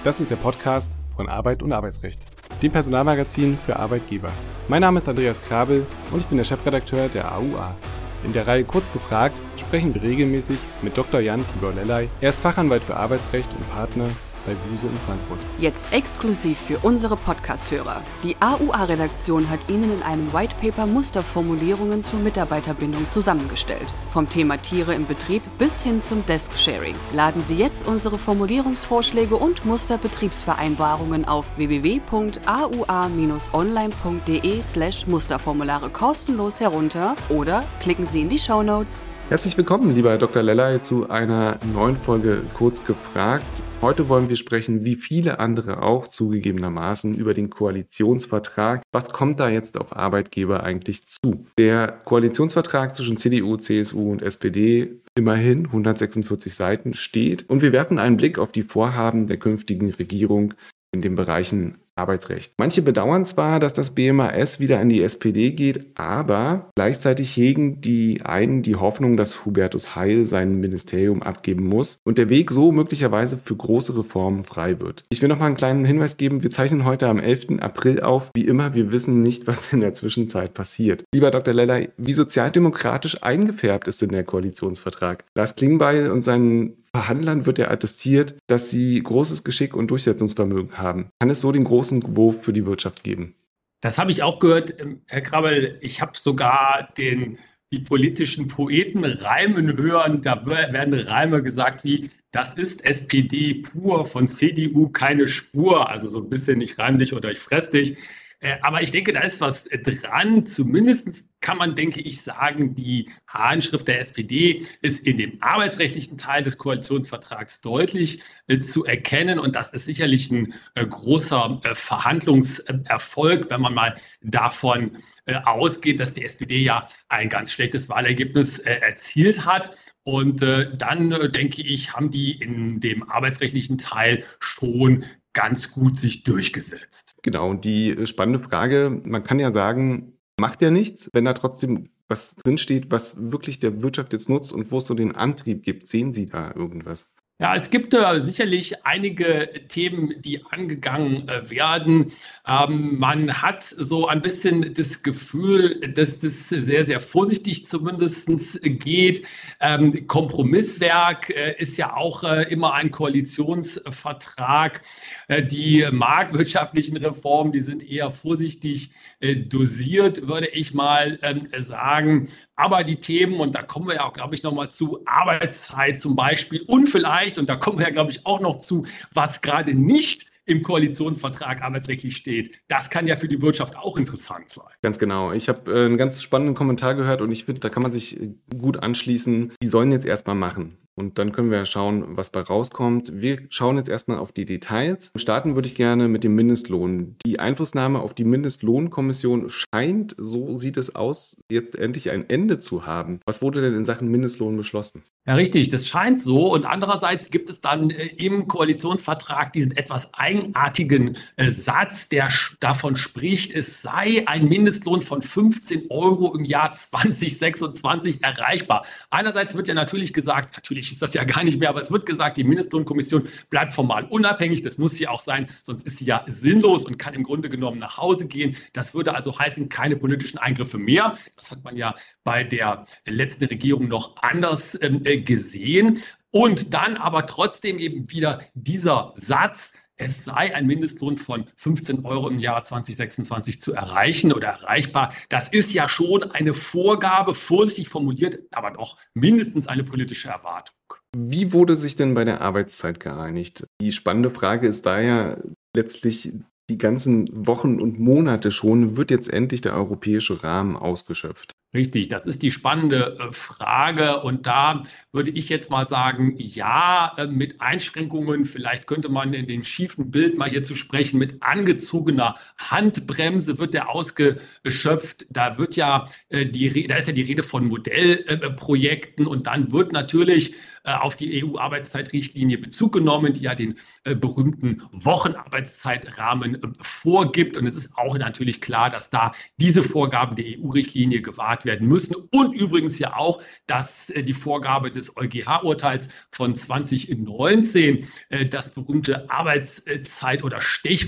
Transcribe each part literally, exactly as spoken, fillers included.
Das ist der Podcast von Arbeit und Arbeitsrecht, dem Personalmagazin für Arbeitgeber. Mein Name ist Andreas Krabel und ich bin der Chefredakteur der A U A. In der Reihe Kurz gefragt sprechen wir regelmäßig mit Doktor Jan Tibor Lellay. Er ist Fachanwalt für Arbeitsrecht und Partner bei Buse in Frankfurt. Jetzt exklusiv für unsere Podcast-Hörer. Die A U A-Redaktion hat Ihnen in einem Whitepaper Musterformulierungen zur Mitarbeiterbindung zusammengestellt. Vom Thema Tiere im Betrieb bis hin zum Desk-Sharing. Laden Sie jetzt unsere Formulierungsvorschläge und Musterbetriebsvereinbarungen auf w w w punkt a u a bindestrich online punkt d e slash Musterformulare kostenlos herunter oder klicken Sie in die Shownotes. Herzlich willkommen, lieber Herr Doktor Lellay, zu einer neuen Folge Kurz gefragt. Heute wollen wir sprechen, wie viele andere auch zugegebenermaßen, über den Koalitionsvertrag. Was kommt da jetzt auf Arbeitgeber eigentlich zu? Der Koalitionsvertrag zwischen C D U, C S U und S P D, immerhin hundertsechsundvierzig Seiten, steht. Und wir werfen einen Blick auf die Vorhaben der künftigen Regierung in den Bereichen Arbeitsrecht. Manche bedauern zwar, dass das B M A S wieder an die S P D geht, aber gleichzeitig hegen die einen die Hoffnung, dass Hubertus Heil sein Ministerium abgeben muss und der Weg so möglicherweise für große Reformen frei wird. Ich will noch mal einen kleinen Hinweis geben. Wir zeichnen heute am elften April auf. Wie immer, wir wissen nicht, was in der Zwischenzeit passiert. Lieber Doktor Lellay, wie sozialdemokratisch eingefärbt ist denn der Koalitionsvertrag? Lars Klingbeil und seinen Verhandlern wird ja attestiert, dass sie großes Geschick und Durchsetzungsvermögen haben. Kann es so den großen Wurf für die Wirtschaft geben? Das habe ich auch gehört, Herr Krabel. Ich habe sogar den, die politischen Poeten reimen hören. Da werden Reime gesagt wie: Das ist S P D pur, von C D U keine Spur. Also so ein bisschen, ich reim dich oder ich fress dich. Aber ich denke, da ist was dran. Zumindest kann man, denke ich, sagen, die Handschrift der S P D ist in dem arbeitsrechtlichen Teil des Koalitionsvertrags deutlich äh, zu erkennen. Und das ist sicherlich ein äh, großer äh, Verhandlungserfolg, wenn man mal davon äh, ausgeht, dass die S P D ja ein ganz schlechtes Wahlergebnis äh, erzielt hat. Und äh, dann, äh, denke ich, haben die in dem arbeitsrechtlichen Teil schon ganz gut sich durchgesetzt. Genau, und die spannende Frage, man kann ja sagen, macht ja nichts, wenn da trotzdem was drinsteht, was wirklich der Wirtschaft jetzt nutzt und wo es so den Antrieb gibt. Sehen Sie da irgendwas? Ja, es gibt äh, sicherlich einige Themen, die angegangen äh, werden. Ähm, man hat so ein bisschen das Gefühl, dass das sehr, sehr vorsichtig zumindest geht. Ähm, Kompromisswerk äh, ist ja auch äh, immer ein Koalitionsvertrag. Äh, die marktwirtschaftlichen Reformen, die sind eher vorsichtig äh, dosiert, würde ich mal ähm, sagen. Aber die Themen, und da kommen wir ja auch, glaube ich, nochmal zu, Arbeitszeit zum Beispiel und vielleicht, und da kommen wir ja, glaube ich, auch noch zu, was gerade nicht im Koalitionsvertrag arbeitsrechtlich steht. Das kann ja für die Wirtschaft auch interessant sein. Ganz genau. Ich habe äh, einen ganz spannenden Kommentar gehört und ich finde, da kann man sich gut anschließen. Die sollen jetzt erstmal machen. Und dann können wir ja schauen, was bei rauskommt. Wir schauen jetzt erstmal auf die Details. Starten würde ich gerne mit dem Mindestlohn. Die Einflussnahme auf die Mindestlohnkommission scheint, so sieht es aus, jetzt endlich ein Ende zu haben. Was wurde denn in Sachen Mindestlohn beschlossen? Ja, richtig, das scheint so. Und andererseits gibt es dann äh, im Koalitionsvertrag diesen etwas eigenartigen äh, Satz, der sch- davon spricht, es sei ein Mindestlohn von fünfzehn Euro im Jahr zwanzig sechsundzwanzig erreichbar. Einerseits wird ja natürlich gesagt, natürlich ist das ja gar nicht mehr, aber es wird gesagt, die Mindestlohnkommission bleibt formal unabhängig. Das muss sie auch sein, sonst ist sie ja sinnlos und kann im Grunde genommen nach Hause gehen. Das würde also heißen, keine politischen Eingriffe mehr. Das hat man ja bei der letzten Regierung noch anders ähm, gesehen. Und dann aber trotzdem eben wieder dieser Satz: Es sei ein Mindestlohn von fünfzehn Euro im Jahr zwanzig sechsundzwanzig zu erreichen oder erreichbar. Das ist ja schon eine Vorgabe, vorsichtig formuliert, aber doch mindestens eine politische Erwartung. Wie wurde sich denn bei der Arbeitszeit geeinigt? Die spannende Frage ist daher letztlich, die ganzen Wochen und Monate schon, wird jetzt endlich der europäische Rahmen ausgeschöpft? Richtig, das ist die spannende äh, Frage. Und da würde ich jetzt mal sagen, ja, äh, mit Einschränkungen. Vielleicht könnte man in dem schiefen Bild mal hier zu sprechen, mit angezogener Handbremse wird der ausgeschöpft. Da wird ja äh, die, Re- da ist ja die Rede von Modellprojekten. Äh, und dann wird natürlich äh, auf die E U-Arbeitszeitrichtlinie Bezug genommen, die ja den äh, berühmten Wochenarbeitszeitrahmen äh, vorgibt. Und es ist auch natürlich klar, dass da diese Vorgaben der E U-Richtlinie gewahrt werden müssen. Und übrigens ja auch, dass äh, die Vorgabe des EuGH-Urteils von zwanzig neunzehn, äh, das berühmte Arbeitszeit- oder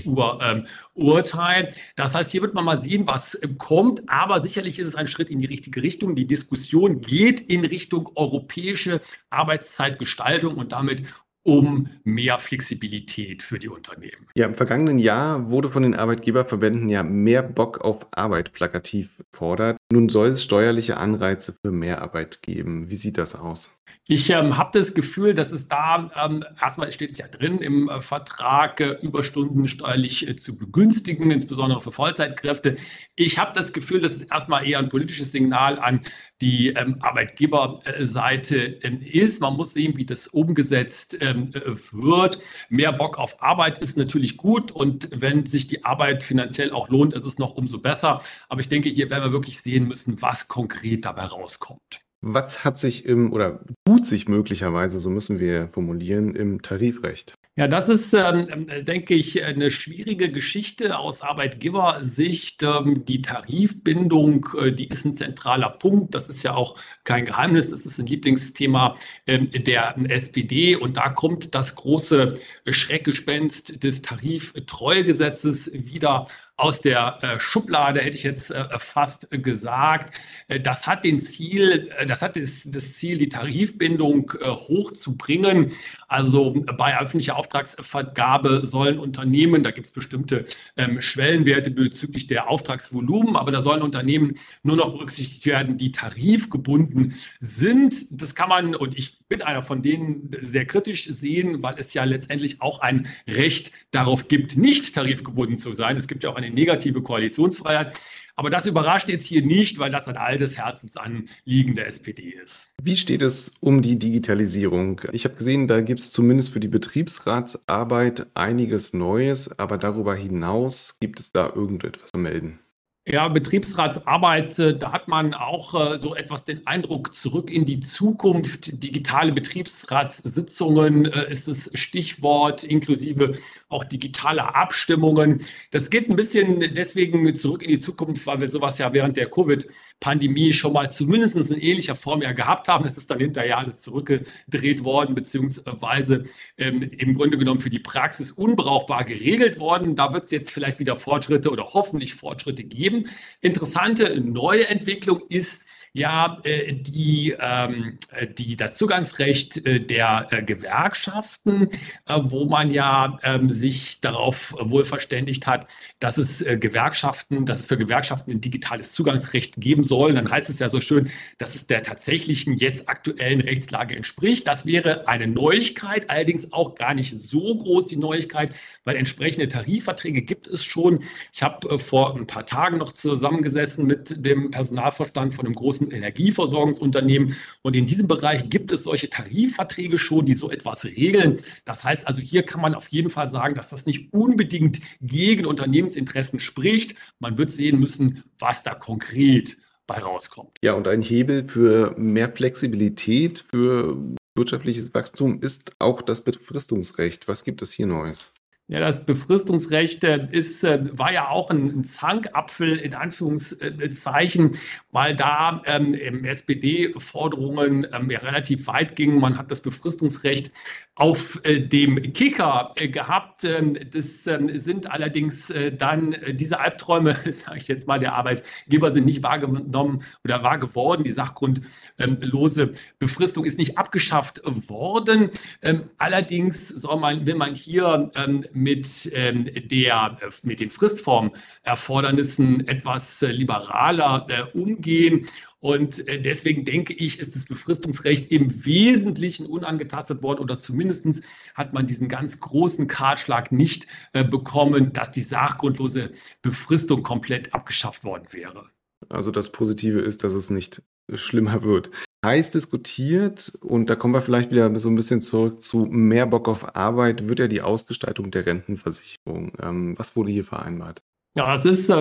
Stechuhr-Urteil. Das heißt, hier wird man mal sehen, was äh, kommt. Aber sicherlich ist es ein Schritt in die richtige Richtung. Die Diskussion geht in Richtung europäische Arbeitszeitgestaltung und damit um mehr Flexibilität für die Unternehmen. Ja, im vergangenen Jahr wurde von den Arbeitgeberverbänden ja mehr Bock auf Arbeit plakativ gefordert. Nun soll es steuerliche Anreize für Mehrarbeit geben. Wie sieht das aus? Ich ähm, habe das Gefühl, dass es da, ähm, erstmal steht es ja drin im äh, Vertrag, äh, Überstunden steuerlich äh, zu begünstigen, insbesondere für Vollzeitkräfte. Ich habe das Gefühl, dass es erstmal eher ein politisches Signal an die ähm, Arbeitgeberseite ähm, ist. Man muss sehen, wie das umgesetzt ähm, wird. Mehr Bock auf Arbeit ist natürlich gut und wenn sich die Arbeit finanziell auch lohnt, ist es noch umso besser. Aber ich denke, hier werden wir wirklich sehen müssen, was konkret dabei rauskommt. Was hat sich im oder tut sich möglicherweise, so müssen wir formulieren, im Tarifrecht? Ja, das ist, ähm, denke ich, eine schwierige Geschichte aus Arbeitgebersicht. Ähm, die Tarifbindung, äh, die ist ein zentraler Punkt. Das ist ja auch kein Geheimnis. Das ist ein Lieblingsthema ähm, der S P D. Und da kommt das große Schreckgespenst des Tariftreuegesetzes wieder aus der äh, Schublade, hätte ich jetzt äh, fast gesagt. Äh, das hat den Ziel, äh, das hat das, das Ziel, die Tarifbindung äh, hochzubringen. Also bei öffentlicher Auftragsvergabe sollen Unternehmen, da gibt es bestimmte ähm, Schwellenwerte bezüglich der Auftragsvolumen, aber da sollen Unternehmen nur noch berücksichtigt werden, die tarifgebunden sind. Das kann man, und ich bin einer von denen, sehr kritisch sehen, weil es ja letztendlich auch ein Recht darauf gibt, nicht tarifgebunden zu sein. Es gibt ja auch eine negative Koalitionsfreiheit. Aber das überrascht jetzt hier nicht, weil das ein altes Herzensanliegen der S P D ist. Wie steht es um die Digitalisierung? Ich habe gesehen, da gibt es zumindest für die Betriebsratsarbeit einiges Neues, aber darüber hinaus gibt es da irgendetwas zu melden? Ja, Betriebsratsarbeit, äh, da hat man auch äh, so etwas den Eindruck, zurück in die Zukunft. Digitale Betriebsratssitzungen äh, ist das Stichwort, inklusive auch digitale Abstimmungen. Das geht ein bisschen deswegen zurück in die Zukunft, weil wir sowas ja während der Covid-Pandemie schon mal zumindest in ähnlicher Form ja gehabt haben. Das ist dann hinterher alles zurückgedreht worden, beziehungsweise ähm, im Grunde genommen für die Praxis unbrauchbar geregelt worden. Da wird es jetzt vielleicht wieder Fortschritte oder hoffentlich Fortschritte geben. Interessante neue Entwicklung ist ja äh, die, ähm, die, das Zugangsrecht äh, der äh, Gewerkschaften, äh, wo man ja ähm, sich darauf wohl verständigt hat, dass es äh, Gewerkschaften, dass es für Gewerkschaften ein digitales Zugangsrecht geben soll. Dann heißt es ja so schön, dass es der tatsächlichen jetzt aktuellen Rechtslage entspricht. Das wäre eine Neuigkeit, allerdings auch gar nicht so groß die Neuigkeit, weil entsprechende Tarifverträge gibt es schon. Ich habe äh, vor ein paar Tagen noch zusammengesessen mit dem Personalvorstand von einem großen Energieversorgungsunternehmen. Und in diesem Bereich gibt es solche Tarifverträge schon, die so etwas regeln. Das heißt also, hier kann man auf jeden Fall sagen, dass das nicht unbedingt gegen Unternehmensinteressen spricht. Man wird sehen müssen, was da konkret bei rauskommt. Ja, und ein Hebel für mehr Flexibilität, für wirtschaftliches Wachstum ist auch das Befristungsrecht. Was gibt es hier Neues? Ja, das Befristungsrecht ist, war ja auch ein Zankapfel in Anführungszeichen, weil da ähm, im S P D-Forderungen ähm, ja relativ weit gingen. Man hat das Befristungsrecht auf äh, dem Kicker äh, gehabt. Ähm, das äh, sind allerdings äh, dann äh, diese Albträume, sage ich jetzt mal, der Arbeitgeber sind nicht wahrgenommen oder wahr geworden. Die sachgrundlose Befristung ist nicht abgeschafft worden. Ähm, allerdings soll man, will man hier ähm, mit, ähm, der, äh, mit den Fristformerfordernissen etwas äh, liberaler äh, umgehen. Und äh, deswegen denke ich, ist das Befristungsrecht im Wesentlichen unangetastet worden oder zumindest hat man diesen ganz großen Kahlschlag nicht äh, bekommen, dass die sachgrundlose Befristung komplett abgeschafft worden wäre. Also das Positive ist, dass es nicht schlimmer wird. Heiß diskutiert, und da kommen wir vielleicht wieder so ein bisschen zurück zu mehr Bock auf Arbeit, wird ja die Ausgestaltung der Rentenversicherung. Ähm, was wurde hier vereinbart? Ja, es ist äh,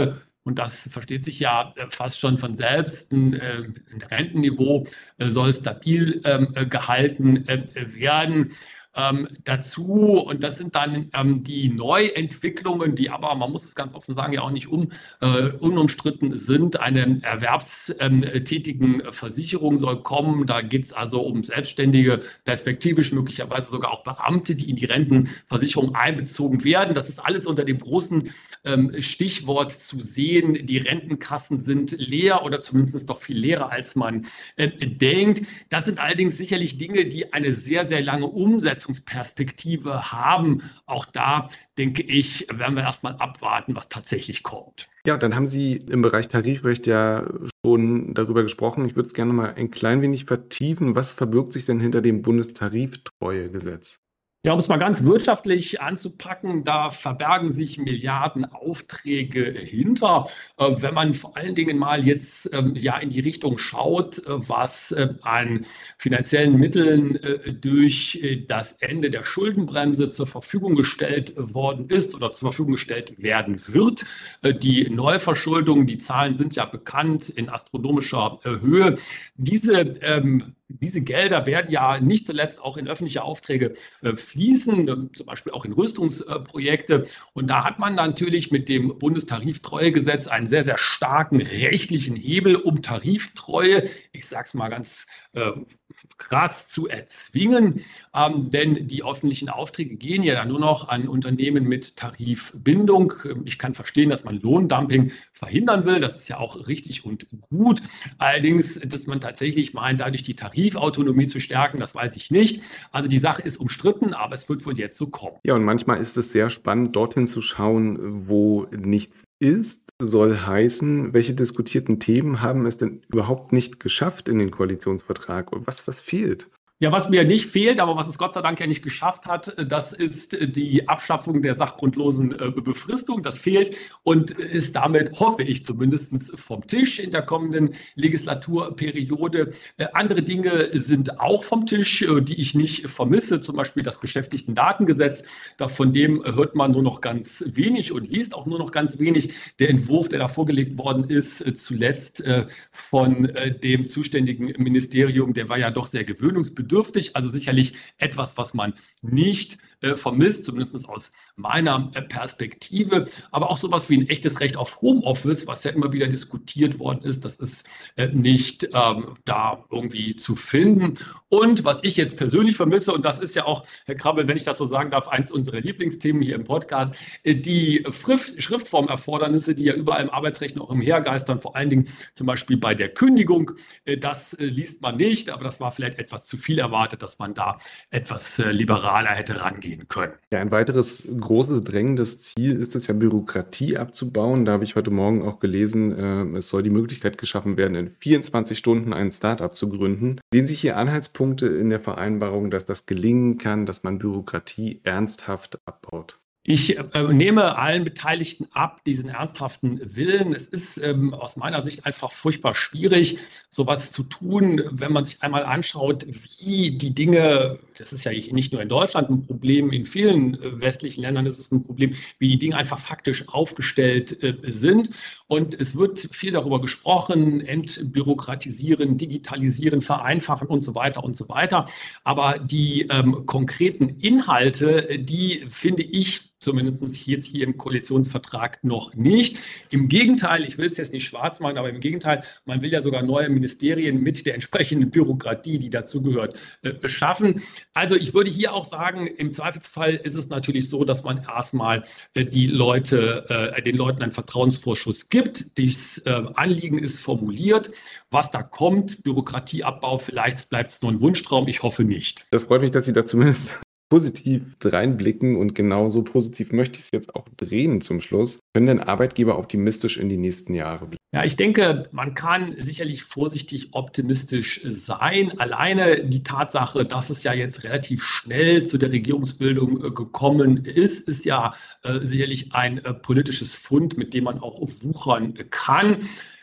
Und das versteht sich ja äh, fast schon von selbst. Ein, äh, ein Rentenniveau äh, soll stabil ähm, äh, gehalten äh, werden. Ähm, dazu, und das sind dann ähm, die Neuentwicklungen, die aber, man muss es ganz offen sagen, ja auch nicht um, äh, unumstritten sind. Eine erwerbstätigen Versicherung soll kommen. Da geht es also um Selbstständige, perspektivisch möglicherweise sogar auch Beamte, die in die Rentenversicherung einbezogen werden. Das ist alles unter dem großen ähm, Stichwort zu sehen. Die Rentenkassen sind leer oder zumindest doch viel leerer, als man äh, denkt. Das sind allerdings sicherlich Dinge, die eine sehr, sehr lange Umsetzung Perspektive haben. Auch da, denke ich, werden wir erstmal abwarten, was tatsächlich kommt. Ja, dann haben Sie im Bereich Tarifrecht ja schon darüber gesprochen. Ich würde es gerne mal ein klein wenig vertiefen. Was verbirgt sich denn hinter dem Bundestariftreuegesetz? Ja, um es mal ganz wirtschaftlich anzupacken, da verbergen sich Milliarden Aufträge hinter. Äh, wenn man vor allen Dingen mal jetzt ähm, ja in die Richtung schaut, äh, was äh, an finanziellen Mitteln äh, durch äh, das Ende der Schuldenbremse zur Verfügung gestellt worden ist oder zur Verfügung gestellt werden wird. Äh, die Neuverschuldung, die Zahlen sind ja bekannt in astronomischer äh, Höhe. Diese ähm, Diese Gelder werden ja nicht zuletzt auch in öffentliche Aufträge äh, fließen, äh, zum Beispiel auch in Rüstungsprojekte. Und da hat man natürlich mit dem Bundestariftreuegesetz einen sehr, sehr starken rechtlichen Hebel, um Tariftreue, ich sage es mal ganz äh, krass, zu erzwingen. Ähm, denn die öffentlichen Aufträge gehen ja dann nur noch an Unternehmen mit Tarifbindung. Ich kann verstehen, dass man Lohndumping verhindern will. Das ist ja auch richtig und gut. Allerdings, dass man tatsächlich meint, dadurch die Tarifautonomie zu stärken, das weiß ich nicht. Also die Sache ist umstritten, aber es wird wohl jetzt so kommen. Ja, und manchmal ist es sehr spannend, dorthin zu schauen, wo nichts ist, soll heißen, welche diskutierten Themen haben es denn überhaupt nicht geschafft in den Koalitionsvertrag und was, was fehlt? Ja, was mir nicht fehlt, aber was es Gott sei Dank ja nicht geschafft hat, das ist die Abschaffung der sachgrundlosen äh, Befristung. Das fehlt und ist damit, hoffe ich zumindest, vom Tisch in der kommenden Legislaturperiode. Äh, andere Dinge sind auch vom Tisch, äh, die ich nicht vermisse, zum Beispiel das Beschäftigtendatengesetz. Da von dem hört man nur noch ganz wenig und liest auch nur noch ganz wenig. Der Entwurf, der da vorgelegt worden ist, äh, zuletzt äh, von äh, dem zuständigen Ministerium, der war ja doch sehr gewöhnungsbedürftig. Bedürftig, also sicherlich etwas, was man nicht äh, vermisst, zumindest aus meiner äh, Perspektive. Aber auch sowas wie ein echtes Recht auf Homeoffice, was ja immer wieder diskutiert worden ist, das ist äh, nicht ähm, da irgendwie zu finden. Und was ich jetzt persönlich vermisse, und das ist ja auch, Herr Krabbel, wenn ich das so sagen darf, eins unserer Lieblingsthemen hier im Podcast, äh, die Schrift, Schriftformerfordernisse, die ja überall im Arbeitsrecht noch umhergeistern, vor allen Dingen zum Beispiel bei der Kündigung. Äh, das äh, liest man nicht, aber das war vielleicht etwas zu viel erwartet, dass man da etwas äh, liberaler hätte rangehen können. Ja, ein weiteres großes drängendes Ziel ist es ja, Bürokratie abzubauen. Da habe ich heute Morgen auch gelesen, äh, es soll die Möglichkeit geschaffen werden, in vierundzwanzig Stunden ein Start-up zu gründen. Sehen Sie hier Anhaltspunkte in der Vereinbarung, dass das gelingen kann, dass man Bürokratie ernsthaft abbaut? Ich äh, nehme allen Beteiligten ab, diesen ernsthaften Willen. Es ist ähm, aus meiner Sicht einfach furchtbar schwierig, sowas zu tun, wenn man sich einmal anschaut, wie die Dinge, das ist ja nicht nur in Deutschland ein Problem, in vielen äh, westlichen Ländern ist es ein Problem, wie die Dinge einfach faktisch aufgestellt äh, sind. Und es wird viel darüber gesprochen, entbürokratisieren, digitalisieren, vereinfachen und so weiter und so weiter. Aber die ähm, konkreten Inhalte, die finde ich zumindest jetzt hier im Koalitionsvertrag noch nicht. Im Gegenteil, ich will es jetzt nicht schwarz machen, aber im Gegenteil, man will ja sogar neue Ministerien mit der entsprechenden Bürokratie, die dazugehört, äh, schaffen. Also ich würde hier auch sagen, im Zweifelsfall ist es natürlich so, dass man erstmal äh, die Leute, äh, den Leuten einen Vertrauensvorschuss gibt. Das äh, Anliegen ist formuliert. Was da kommt, Bürokratieabbau, vielleicht bleibt es nur ein Wunschtraum. Ich hoffe nicht. Das freut mich, dass Sie da zumindest positiv reinblicken und genauso positiv möchte ich es jetzt auch drehen zum Schluss. Können denn Arbeitgeber optimistisch in die nächsten Jahre blicken? Ja, ich denke, man kann sicherlich vorsichtig optimistisch sein. Alleine die Tatsache, dass es ja jetzt relativ schnell zu der Regierungsbildung äh, gekommen ist, ist ja äh, sicherlich ein äh, politisches Fund, mit dem man auch wuchern kann.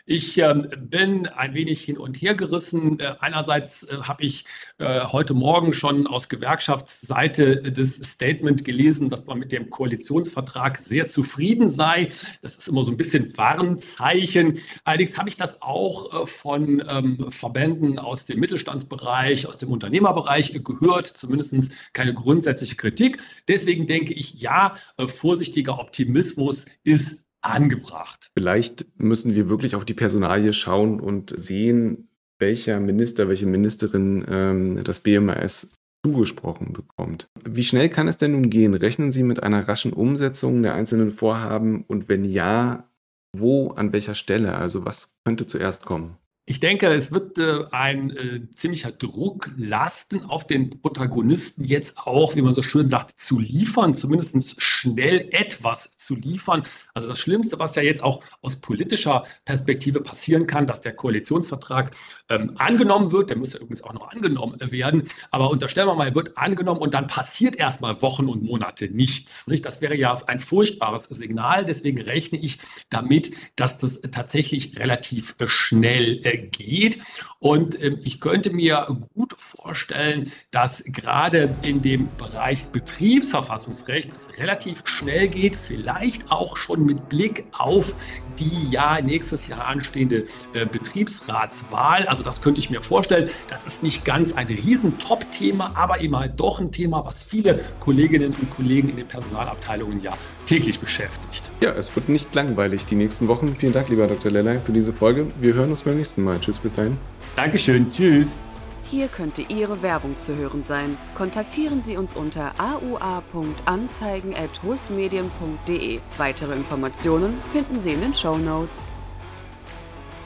Ich ähm, bin ein wenig hin und her gerissen. Äh, einerseits äh, habe ich äh, heute Morgen schon aus Gewerkschaftsseite das Statement gelesen, dass man mit dem Koalitionsvertrag sehr zufrieden sei. Das ist immer so ein bisschen Warnzeichen. Allerdings habe ich das auch äh, von ähm, Verbänden aus dem Mittelstandsbereich, aus dem Unternehmerbereich äh, gehört, zumindest keine grundsätzliche Kritik. Deswegen denke ich, ja, äh, vorsichtiger Optimismus ist angebracht. Vielleicht müssen wir wirklich auf die Personalie schauen und sehen, welcher Minister, welche Ministerin ähm, das B M A S zugesprochen bekommt. Wie schnell kann es denn nun gehen? Rechnen Sie mit einer raschen Umsetzung der einzelnen Vorhaben? Und wenn ja, wo, an welcher Stelle? Also was könnte zuerst kommen? Ich denke, es wird äh, ein äh, ziemlicher Druck lasten auf den Protagonisten, jetzt auch, wie man so schön sagt, zu liefern, zumindest schnell etwas zu liefern. Also das Schlimmste, was ja jetzt auch aus politischer Perspektive passieren kann, dass der Koalitionsvertrag ähm, angenommen wird. Der muss ja übrigens auch noch angenommen werden. Aber unterstellen wir mal, er wird angenommen und dann passiert erstmal Wochen und Monate nichts. Nicht? Das wäre ja ein furchtbares Signal. Deswegen rechne ich damit, dass das tatsächlich relativ äh, schnell äh, geht. Und ähm, ich könnte mir gut vorstellen, dass gerade in dem Bereich Betriebsverfassungsrecht es relativ schnell geht, vielleicht auch schon mit Blick auf die ja nächstes Jahr anstehende äh, Betriebsratswahl. Also das könnte ich mir vorstellen. Das ist nicht ganz ein riesen Top-Thema, aber eben halt doch ein Thema, was viele Kolleginnen und Kollegen in den Personalabteilungen ja täglich beschäftigt. Ja, es wird nicht langweilig die nächsten Wochen. Vielen Dank, lieber Doktor Lellay, für diese Folge. Wir hören uns beim nächsten Mal. Tschüss, bis dahin. Dankeschön, tschüss. Hier könnte Ihre Werbung zu hören sein. Kontaktieren Sie uns unter a u a punkt anzeigen at husmedien punkt de. Weitere Informationen finden Sie in den Shownotes.